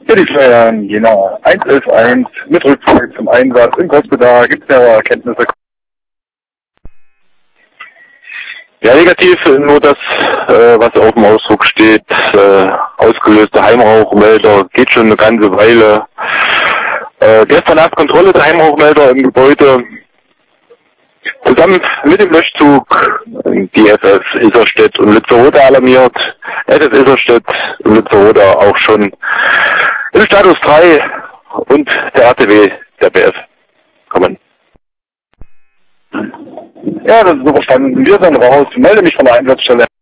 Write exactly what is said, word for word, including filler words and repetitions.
Ja, die Feuerwehr Jena eins elf eins mit Rückfrage zum Einsatz in Großbedarf. Gibt es ja Erkenntnisse? Ja, negativ nur das, äh, was auf dem Ausdruck steht, äh, ausgelöste Heimrauchmelder, geht schon eine ganze Weile. Äh, gestern Nacht Kontrolle der Heimrauchmelder im Gebäude, zusammen mit dem Löschzug, die F F Iserstedt und Lützeroda alarmiert, F F Iserstedt und Lützeroda auch schon im Status drei und der R T W, der B F, kommen. Ja, das ist so verstanden. Wir sind raus. Melde mich von der Einsatzstelle.